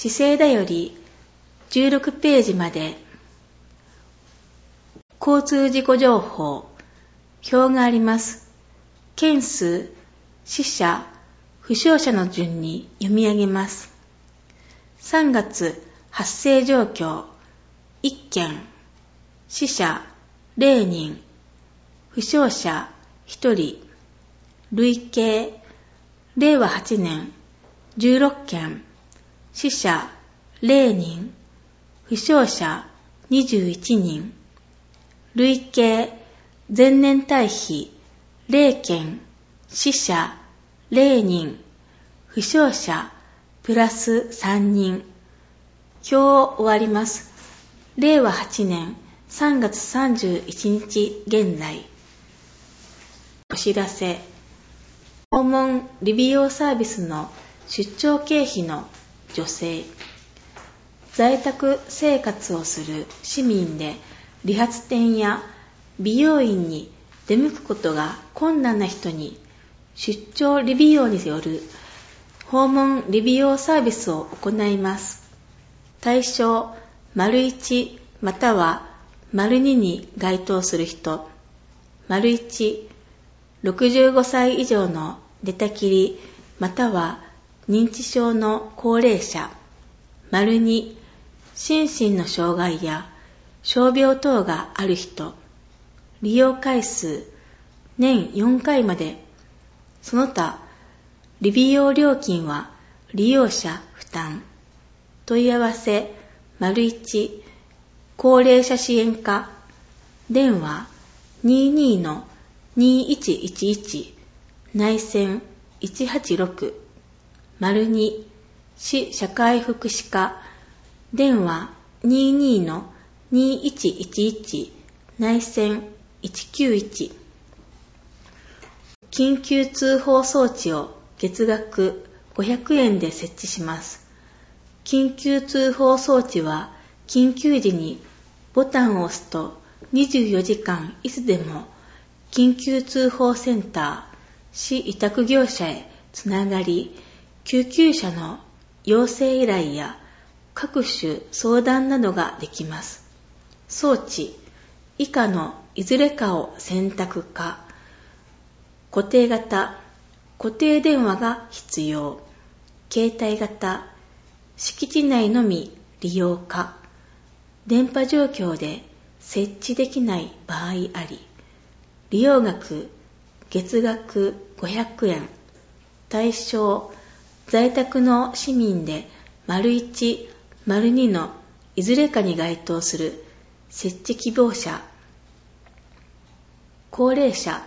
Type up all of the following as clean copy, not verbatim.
資生だより16ページまで交通事故情報表があります。件数、死者、負傷者の順に読み上げます。3月発生状況1件、死者0人、負傷者1人、累計令和8年16件、死者0人、負傷者21人、累計前年対比0件、死者0人、負傷者プラス3人。表を終わります。令和8年3月31日現在。お知らせ。訪問理美容サービスの出張経費の助成。在宅生活をする市民で理髪店や美容院に出向くことが困難な人に出張理美容による訪問理美容サービスを行います。対象1または2に該当する人。1、65歳以上の寝たきりまたは認知症の高齢者。2、心身の障害や傷病等がある人。利用回数年4回まで。その他理美容料金は利用者負担。問い合わせ1高齢者支援課電話22-2111内線186 2市社会福祉課電話22-2111内線191緊急通報装置を月額500円で設置します。緊急通報装置は緊急時にボタンを押すと24時間いつでも緊急通報センター、市委託業者へつながり、救急車の要請依頼や各種相談などができます。装置、以下のいずれかを選択か、固定型、固定電話が必要、携帯型、敷地内のみ利用か、電波状況で設置できない場合あり、利用額月額500円、対象在宅の市民で1、2のいずれかに該当する設置希望者、高齢者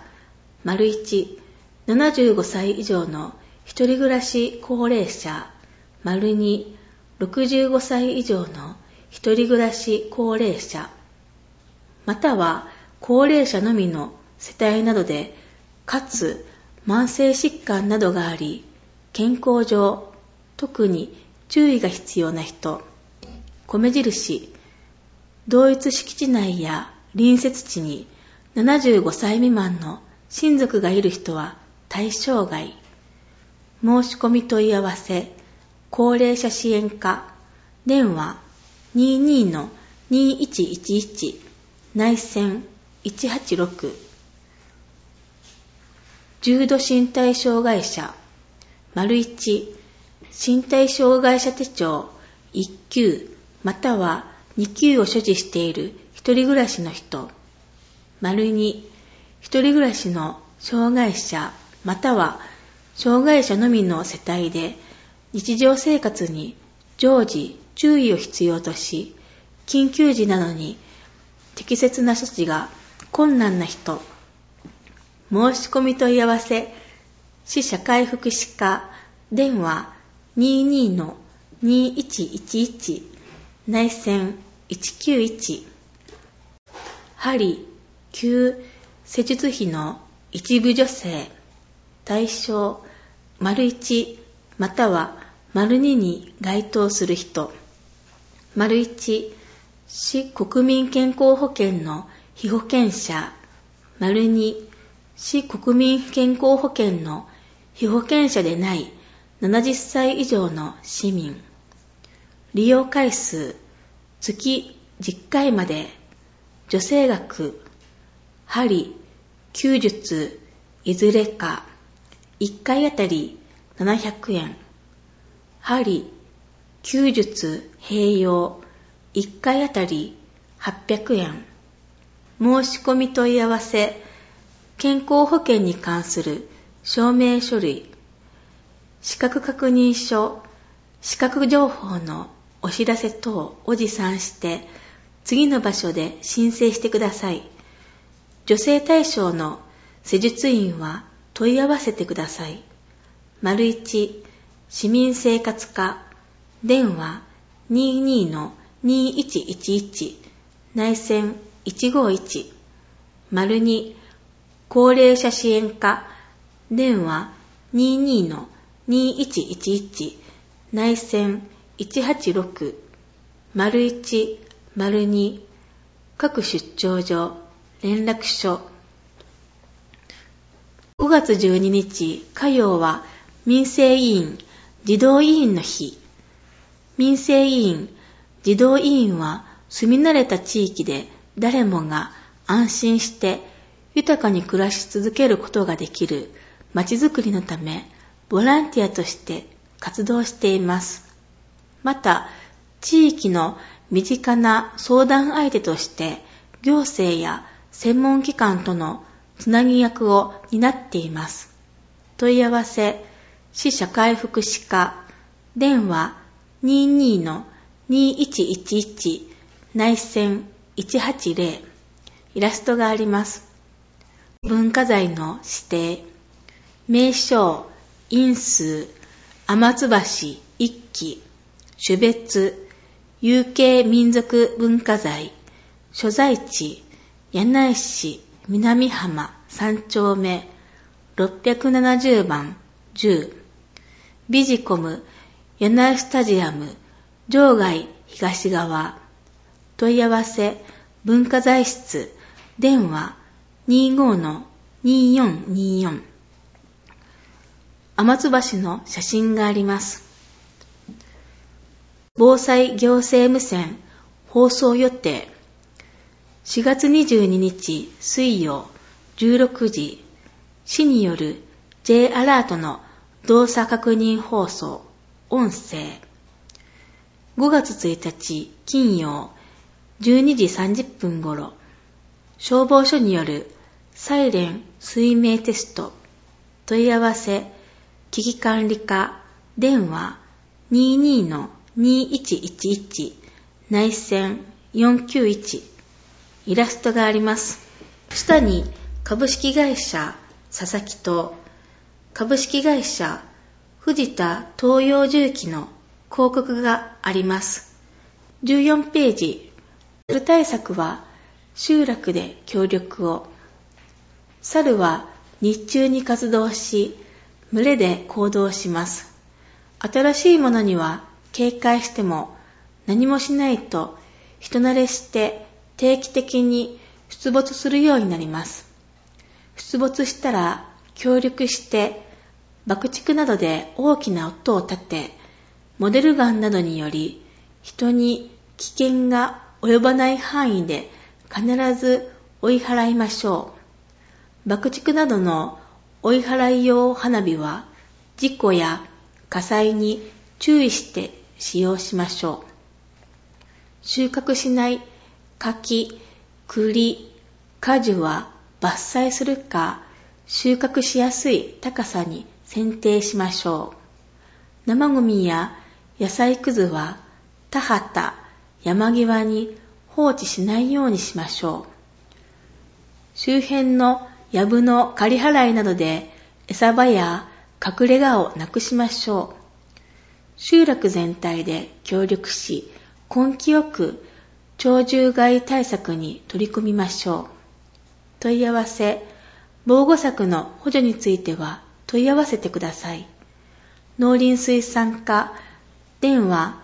1、75歳以上の一人暮らし高齢者2、65歳以上の一人暮らし高齢者、または高齢者のみの世帯などで、かつ慢性疾患などがあり、健康上特に注意が必要な人、米印、同一敷地内や隣接地に75歳未満の親族がいる人は対象外。申し込み問い合わせ、高齢者支援課、電話22-2111内線186重度身体障害者1身体障害者手帳1級または2級を所持している一人暮らしの人2一人暮らしの障害者または障害者のみの世帯で日常生活に常時注意を必要とし、緊急時などに適切な処置が困難な人、申し込み問い合わせ、市社会福祉課、電話22-2111内線191針、急、施術費の一部助成、対象1または2に該当する人、1市国民健康保険の被保険者、2市国民健康保険の被保険者でない70歳以上の市民、 利用回数、月10回まで、助成額、針、弓術、いずれか、1回あたり700円、針、弓術、併用、1回あたり800円。申し込み問い合わせ、健康保険に関する証明書類、資格確認書、資格情報のお知らせ等を持参して、次の場所で申請してください。助成対象の施術院は問い合わせてください。1、市民生活課、電話 22-2111 内線151。2、高齢者支援課、電話 22-2111 内線186。1、2、各出張所、連絡書。5月12日火曜は民生委員、児童委員の日。民生委員、児童委員は住み慣れた地域で誰もが安心して豊かに暮らし続けることができるまちづくりのためボランティアとして活動しています。また、地域の身近な相談相手として行政や専門機関とのつなぎ役を担っています。問い合わせ、市社会福祉課、電話 22-2111 内線180。イラストがあります。文化財の指定、名称、因数、天津橋一基、種別、有形民族文化財、所在地、柳井市南浜3丁目670番10、ビジコム柳井スタジアム場外東側。問い合わせ、文化財室、電話 25-2424。天津橋の写真があります。防災行政無線放送予定。4月22日水曜16時、市による J アラートの動作確認放送、音声。5月1日金曜12時30分頃、消防署によるサイレン水命テスト。問い合わせ、危機管理課、電話 22-2111 内線491。イラストがあります。下に株式会社佐々木と株式会社藤田東洋重機の広告があります。14ページ。猿対策は集落で協力を。猿は日中に活動し、群れで行動します。新しいものには警戒しても何もしないと人慣れして定期的に出没するようになります。出没したら協力して爆竹などで大きな音を立て、モデルガンなどにより人に危険が及ばない範囲で必ず追い払いましょう。爆竹などの追い払い用花火は事故や火災に注意して使用しましょう。収穫しない柿、栗、果樹は伐採するか収穫しやすい高さに剪定しましょう。生ゴミや野菜くずは田畑、山際に放置しないようにしましょう。周辺の藪の刈り払いなどで餌場や隠れ家をなくしましょう。集落全体で協力し、根気よく鳥獣害対策に取り組みましょう。問い合わせ、防護柵の補助については問い合わせてください。農林水産課、電話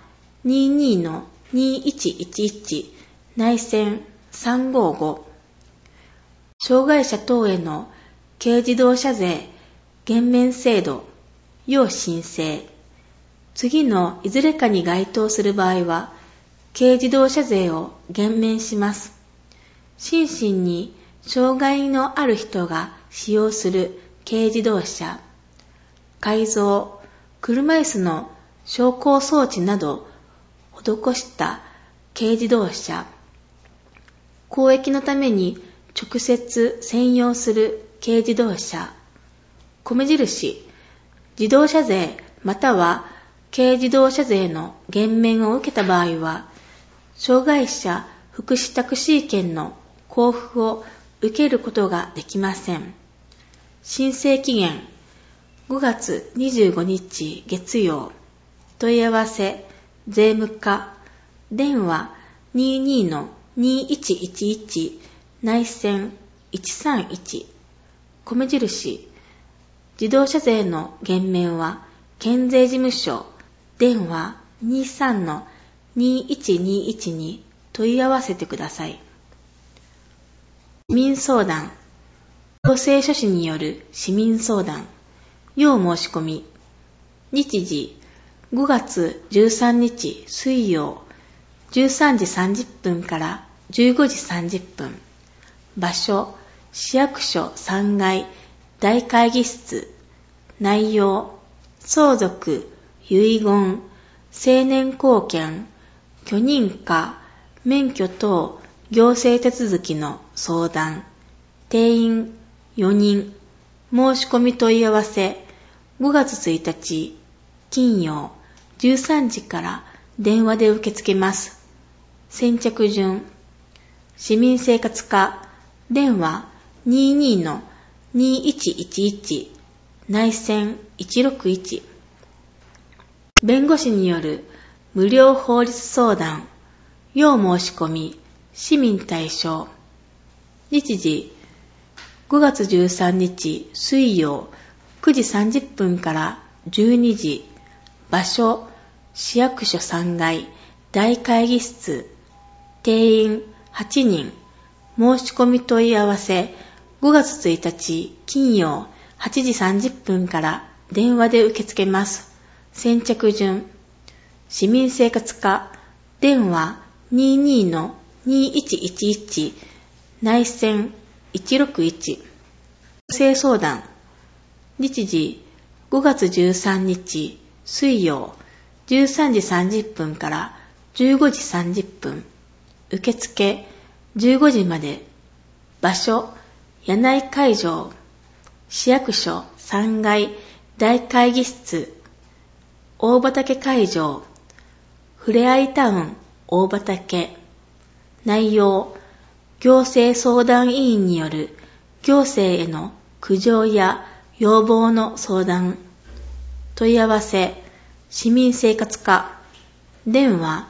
22-2111 内線355。障害者等への軽自動車税減免制度、要申請。 次のいずれかに該当する場合は、軽自動車税を減免します。心身に障害のある人が使用する軽自動車、改造、車椅子の昇降装置など施した軽自動車、公益のために直接専用する軽自動車、米印、自動車税または軽自動車税の減免を受けた場合は、障害者福祉タクシー券の交付を受けることができません。申請期限5月25日月曜。問い合わせ税務課電話 22-2111 内線131米印自動車税の減免は県税事務所電話 23-2121 に問い合わせてください。市民相談行政書士による市民相談要申し込み日時5月13日水曜13時30分から15時30分場所市役所3階大会議室内容相続遺言成年後見許認可免許等行政手続きの相談定員4人申し込み問い合わせ5月1日金曜13時から電話で受け付けます。先着順市民生活課電話 22-2111 内線161弁護士による無料法律相談要申し込み市民対象日時5月13日水曜9時30分から12時場所市役所3階大会議室定員8人申し込み問い合わせ5月1日金曜8時30分から電話で受け付けます。先着順市民生活課電話 22-2111 内線161行政相談日時5月13日水曜13時30分から15時30分受付15時まで場所柳井会場市役所3階大会議室大畑会場ふれあいタウン大畑内容行政相談委員による行政への苦情や要望の相談問い合わせ市民生活課電話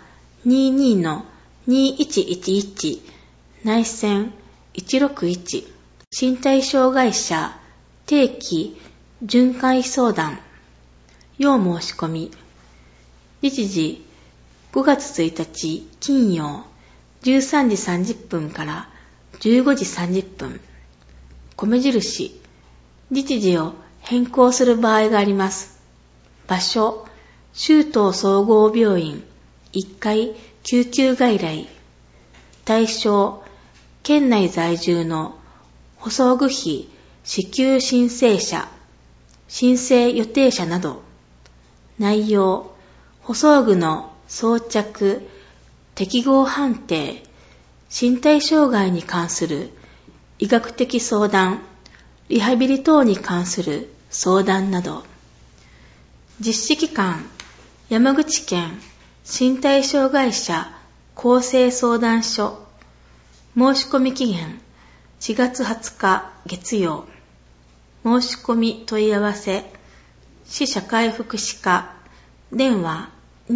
22-2111 内線161身体障害者定期巡回相談要申し込み日時5月1日金曜13時30分から15時30分米印日時を変更する場合があります。場所州東総合病院1階救急外来対象県内在住の補装具費支給申請者申請予定者など内容補装具の装着適合判定身体障害に関する医学的相談リハビリ等に関する相談など実施期間山口県身体障害者公正相談所申し込み期限4月20日月曜申し込み問い合わせ市社会福祉課電話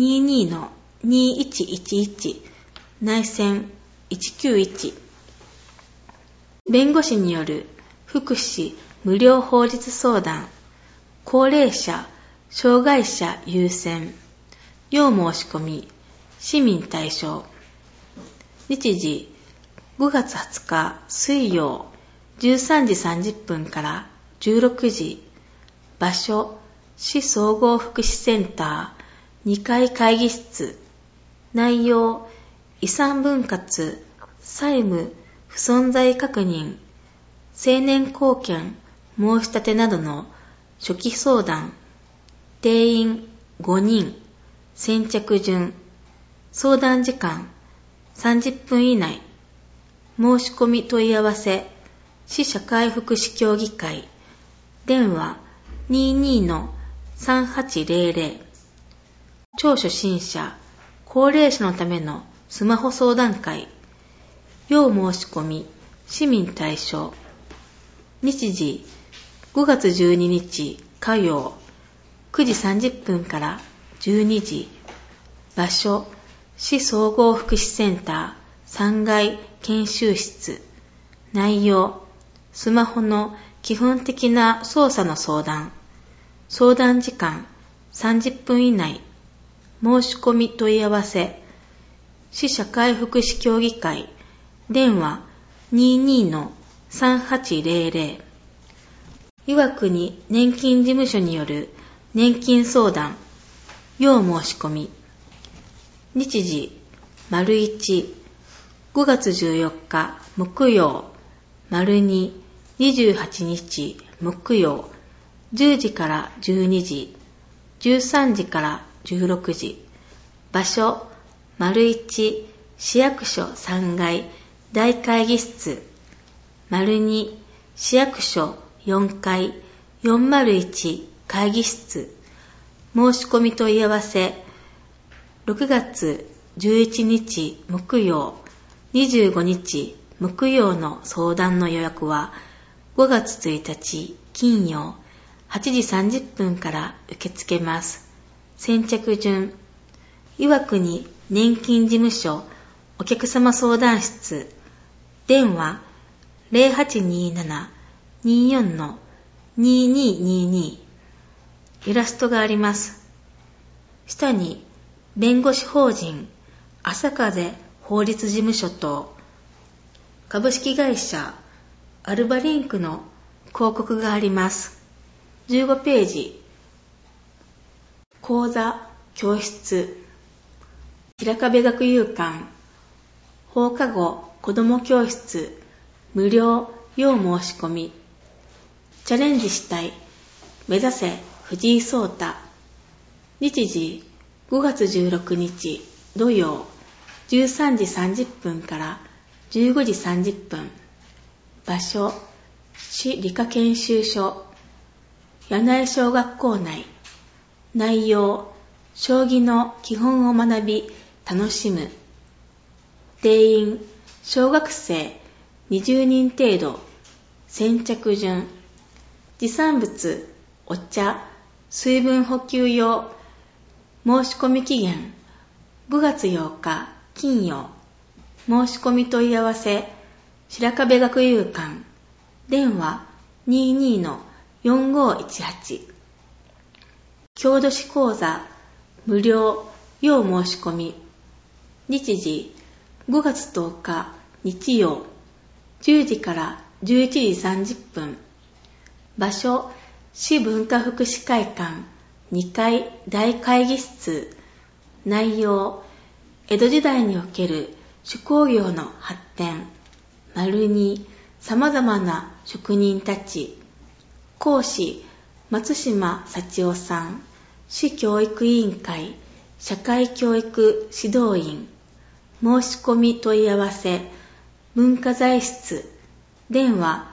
22-2111 内線191弁護士による福祉無料法律相談高齢者障害者優先要申し込み市民対象日時5月20日水曜13時30分から16時場所市総合福祉センタ 2階会議室。内容、遺産分割、債務不存在確認、成年後見申し立てなどの初期相談。定員5人。先着順。相談時間30分以内。申し込み問い合わせ、市社会福祉協議会。電話 22-3800。超初心者、高齢者のためのスマホ相談会。要申し込み、市民対象。日時、5月12日火曜、9時30分から12時。場所、市総合福祉センター3階研修室。内容、スマホの基本的な操作の相談。相談時間30分以内。申し込み問い合わせ。市社会福祉協議会。電話 22-3800。岩国年金事務所による年金相談。要申し込み。日時、1、5月14日木曜、2、28日木曜、10時から12時、13時から16時。場所、1、市役所3階大会議室。2、市役所4階401会議室。申し込み問い合わせ。6月11日木曜、25日木曜の相談の予約は5月1日金曜8時30分から受け付けます。先着順。岩国年金事務所お客様相談室。電話 0827-24-2222。イラストがあります。下に弁護士法人朝風法律事務所と株式会社アルバリンクの広告があります。15ページ。講座、教室、平壁学友館、放課後子ども教室、無料要申し込み。チャレンジしたい、目指せ藤井聡太。日時、5月16日土曜、13時30分から15時30分。場所、市理科研修所、柳井小学校内。内容、将棋の基本を学び、楽しむ。定員、小学生20人程度。先着順。持参物、お茶、水分補給用。申し込み期限、5月8日金曜。申し込み問い合わせ、白壁学友館。電話 22-4518。郷土史講座、無料要申し込み。日時、5月10日日曜、10時から11時30分。場所、市文化福祉会館2階大会議室。内容、江戸時代における手工業の発展。2、様々な職人たち。講師、松島幸夫さん。市教育委員会社会教育指導員。申し込み問い合わせ、文化財室。電話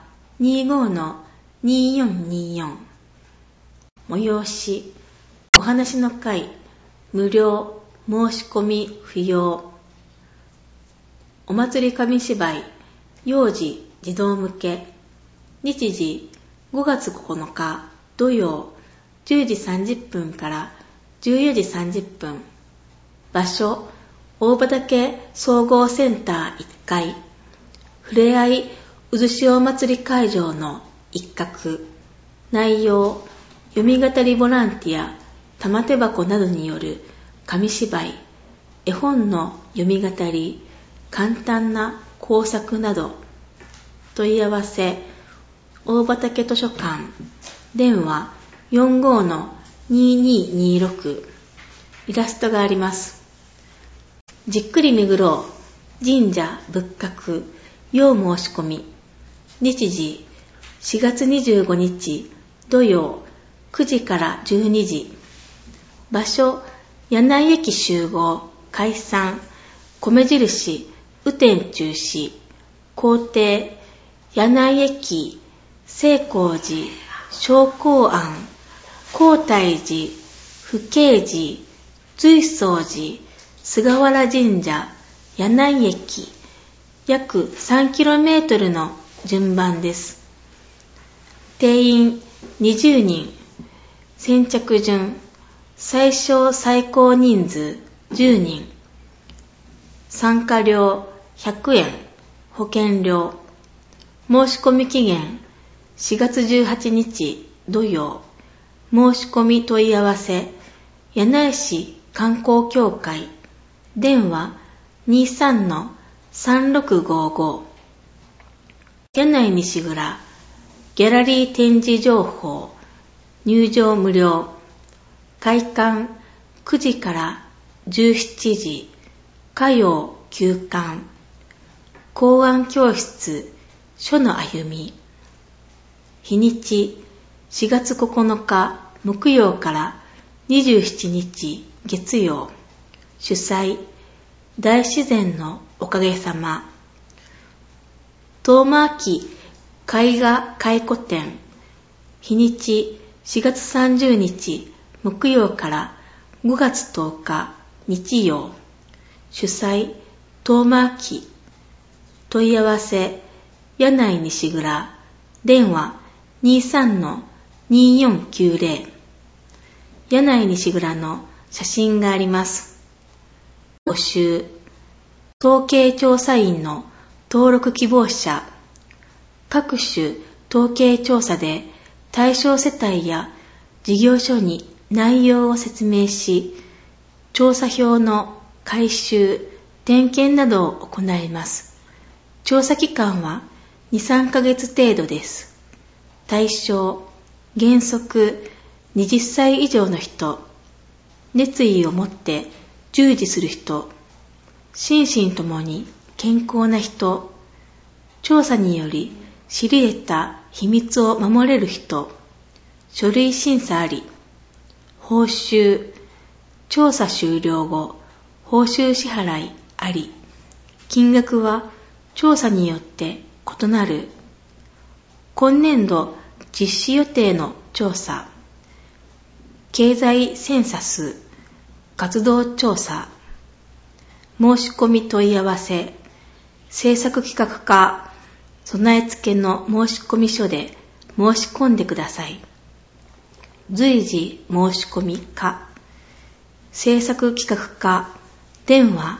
25-2424。催し、お話の会、無料、申し込み不要。お祭り紙芝居、幼児児童向け。日時、5月9日土曜、10時30分から14時30分。場所、大畑総合センター1階。ふれあい渦潮祭り会場の一角。内容、読み語りボランティア、玉手箱などによる紙芝居、絵本の読み語り、簡単な工作など。問い合わせ、大畑図書館。電話 45-2226。 イラストがあります。じっくり巡ろう神社仏閣要申し込み。日時4月25日土曜9時から12時。場所柳井駅集合解散米印雨天中止。工程柳井駅聖光寺正光庵高泰寺福慶寺瑞宗寺菅原神社柳井駅約 3km の順番です。定員20人。先着順最小最高人数10人。参加料100円。保険料。申し込み期限4月18日土曜。申し込み問い合わせ柳井市観光協会電話 23-3655。柳井西蔵ギャラリー展示情報。入場無料。開館9時から17時。火曜休館。公安教室書の歩み。日にち4月9日木曜から27日月曜。主催大自然のおかげさま。遠間秋絵画回顧展。日にち4月30日木曜から5月10日日曜。主催遠間秋。問い合わせ柳井西蔵電話 23-2490。柳井西蔵の写真があります。募集統計調査員の登録希望者。各種統計調査で対象世帯や事業所に内容を説明し、調査票の回収、点検などを行います。調査期間は 2-3 ヶ月程度です。対象、原則20歳以上の人、熱意を持って従事する人、心身ともに健康な人、調査により知り得た秘密を守れる人、書類審査あり。報酬、調査終了後、報酬支払いあり。金額は調査によって異なる。今年度実施予定の調査。経済センサス、活動調査。申し込み問い合わせ、制作企画課、備え付けの申し込み書で申し込んでください。随時申し込み課、制作企画課、電話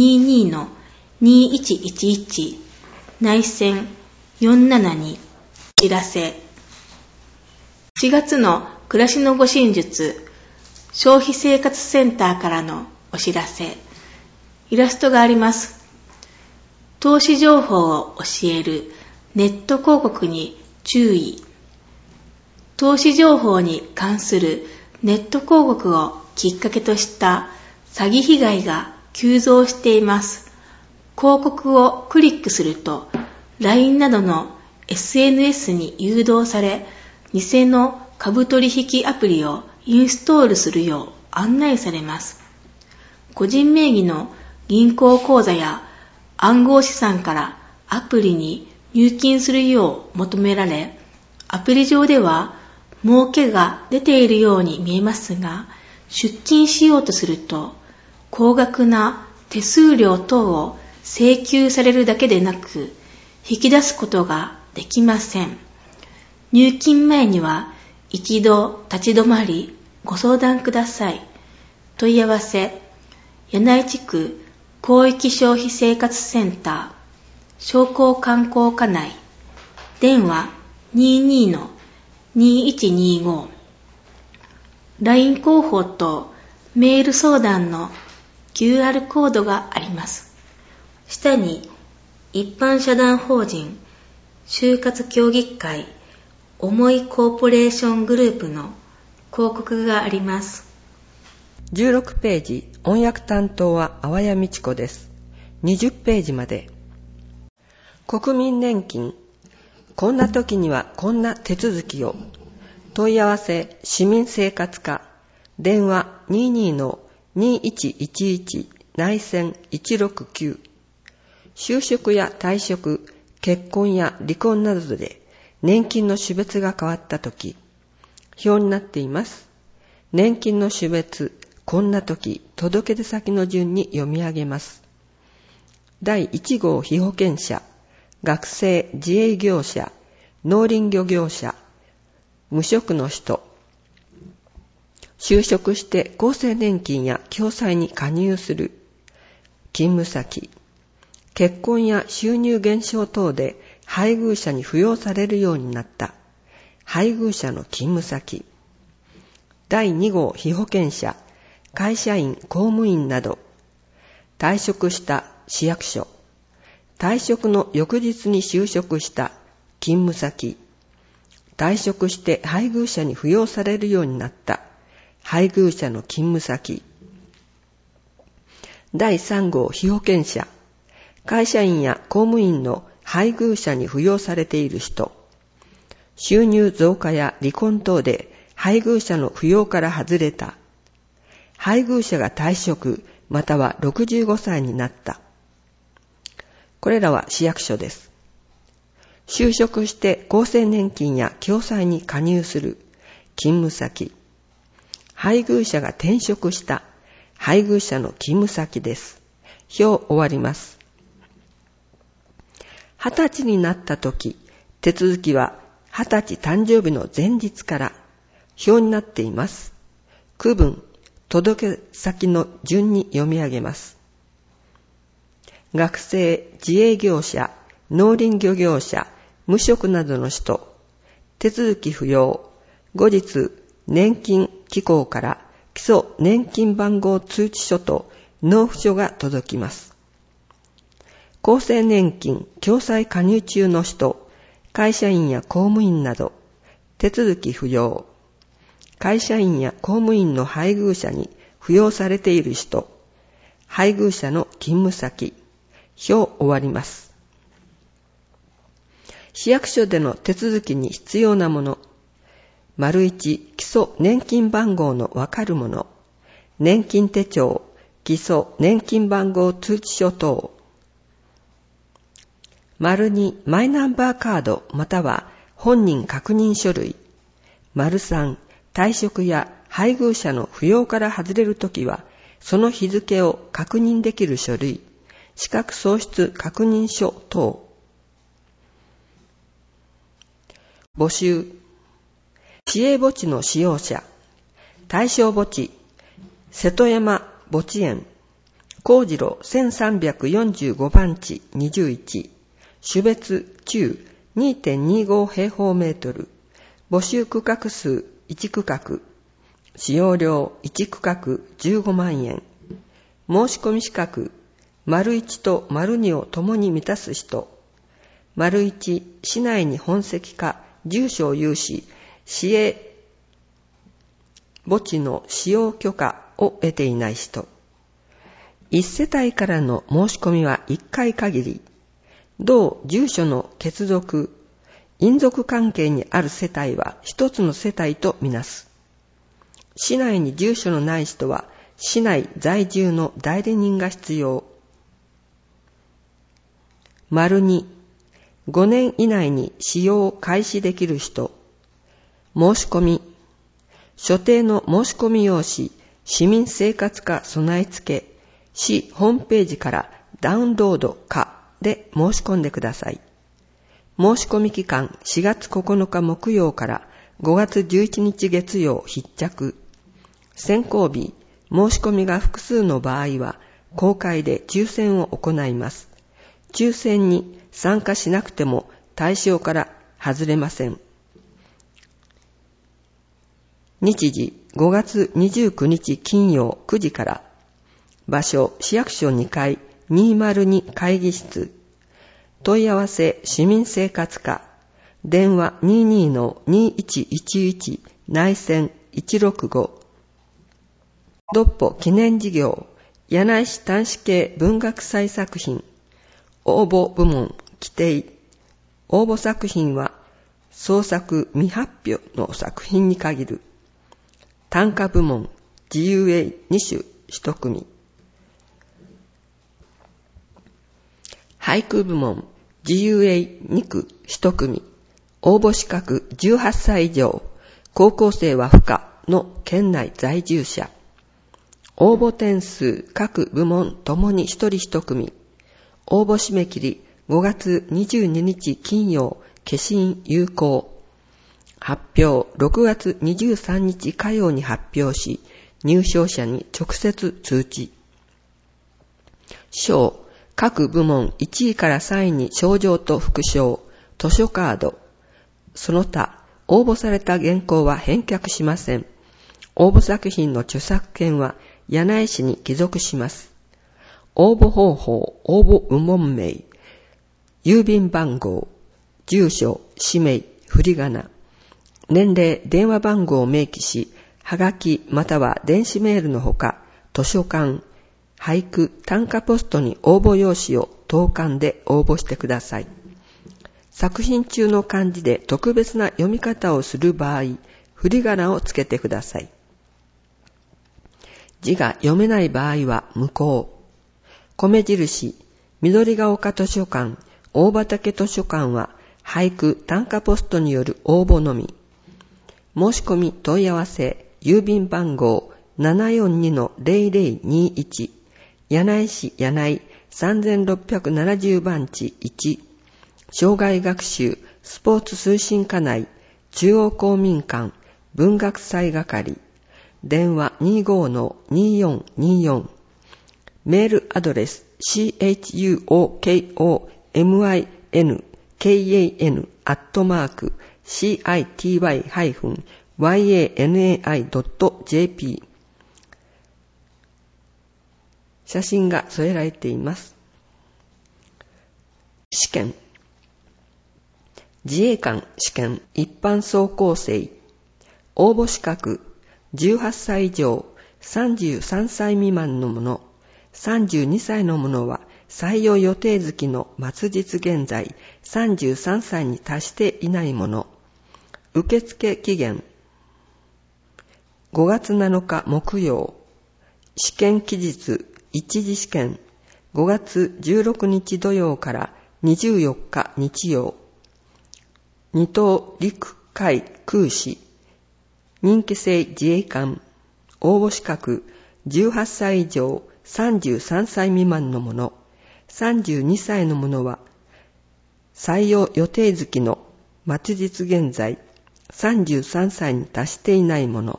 22-2111 内線472。知らせ。4月の暮らしの護身術消費生活センターからのお知らせ。イラストがあります。投資情報を教えるネット広告に注意。投資情報に関するネット広告をきっかけとした詐欺被害が急増しています。広告をクリックすると LINE などの SNS に誘導され、偽の株取引アプリをインストールするよう案内されます。個人名義の銀行口座や暗号資産からアプリに入金するよう求められ、アプリ上では儲けが出ているように見えますが、出金しようとすると高額な手数料等を請求されるだけでなく、引き出すことができません。入金前には一度立ち止まりご相談ください。問い合わせ、柳井地区広域消費生活センター商工観光課内、電話 22-2125。 LINE 広報とメール相談の QR コードがあります。下に一般社団法人就活協議会思いコーポレーショングループの広告があります。 16ページ、音訳担当は淡谷美智子です。20ページまで。国民年金。こんな時にはこんな手続きを。問い合わせ、市民生活課。電話 22-2111 内線169。就職や退職、結婚や離婚などで年金の種別が変わった時。表になっています。年金の種別、こんな時、届け出先の順に読み上げます。第1号被保険者、学生、自営業者、農林漁業者、無職の人、就職して厚生年金や共済に加入する、勤務先、結婚や収入減少等で配偶者に扶養されるようになった、配偶者の勤務先、第2号被保険者、会社員、公務員など、退職した市役所、退職の翌日に就職した勤務先、退職して配偶者に扶養されるようになった配偶者の勤務先、第3号被保険者、会社員や公務員の配偶者に扶養されている人、収入増加や離婚等で配偶者の扶養から外れた、配偶者が退職または65歳になった。これらは市役所です。就職して厚生年金や共済に加入する勤務先、配偶者が転職した配偶者の勤務先です。表終わります。20歳になった時、手続きは20歳誕生日の前日から表になっています。区分、届け先の順に読み上げます。学生、自営業者、農林漁業者、無職などの人、手続き不要、後日、年金機構から基礎年金番号通知書と納付書が届きます。厚生年金、共済加入中の人、会社員や公務員など、手続き不要、会社員や公務員の配偶者に扶養されている人、配偶者の勤務先、表終わります。市役所での手続きに必要なもの。1、基礎年金番号のわかるもの。年金手帳、基礎年金番号通知書等。2、マイナンバーカードまたは本人確認書類。3、退職や配偶者の扶養から外れるときは、その日付を確認できる書類。資格喪失確認書等。募集。市営墓地の使用者。対象墓地。瀬戸山墓地園。幸次郎1345番地21。種別中 2.25 平方メートル。募集区画数1区画。使用料1区画15万円。申し込み資格。1と2を共に満たす人。1、市内に本籍か住所を有し、市営墓地の使用許可を得ていない人。1世帯からの申し込みは1回限り。同住所の血族、姻族関係にある世帯は一つの世帯とみなす。市内に住所のない人は、市内在住の代理人が必要。2、5年以内に使用を開始できる人。申し込み。所定の申し込み用紙、市民生活課備え付け、市ホームページからダウンロードかで申し込んでください。申し込み期間4月9日木曜から5月11日月曜必着。選考日、申し込みが複数の場合は、公開で抽選を行います。抽選に参加しなくても対象から外れません。日時5月29日金曜9時から。場所市役所2階202会議室。問い合わせ市民生活課。電話 22-2111 内線165。 独歩記念事業、柳井市端子系文学祭作品、応募部門規定。応募作品は創作未発表の作品に限る。短歌部門自由英2種1組。俳句部門自由英2句1組。応募資格18歳以上、高校生は不可の県内在住者。応募点数各部門ともに1人1組。応募締め切り5月22日金曜、消印有効。発表6月23日火曜に発表し、入賞者に直接通知。賞各部門1位から3位に賞状と副賞、図書カード。その他、応募された原稿は返却しません。応募作品の著作権は柳井市に帰属します。応募方法、応募部門名、郵便番号、住所、氏名、振り仮名、年齢、電話番号を明記し、はがきまたは電子メールのほか、図書館、俳句、短歌ポストに応募用紙を投函で応募してください。作品中の漢字で特別な読み方をする場合、振り仮名をつけてください。字が読めない場合は無効。米印、緑が丘図書館、大畑図書館は俳句、短歌ポストによる応募のみ。申し込み問い合わせ、郵便番号 742-0021、柳井市柳井3670番地1、障害学習スポーツ推進課内中央公民館文学祭係、電話 25-2424、メールアドレス chukomin@city-yanai.jp。 写真が添えられています。試験、自衛官試験一般走行生。応募資格18歳以上、33歳未満の者、32歳の者は採用予定月の末日現在33歳に達していない者。受付期限5月7日木曜。試験期日一次試験5月16日土曜から24日日曜。二等陸海空士任期制自衛官。応募資格18歳以上、33歳未満の者、32歳の者は採用予定月の末日現在33歳に達していない者。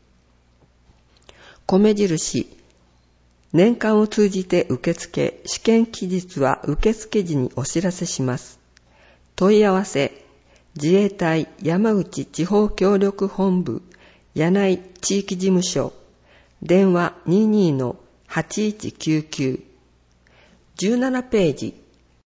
米印、年間を通じて受付、試験期日は受付時にお知らせします。問い合わせ、自衛隊山口地方協力本部柳井地域事務所、電話 22-8199、17ページ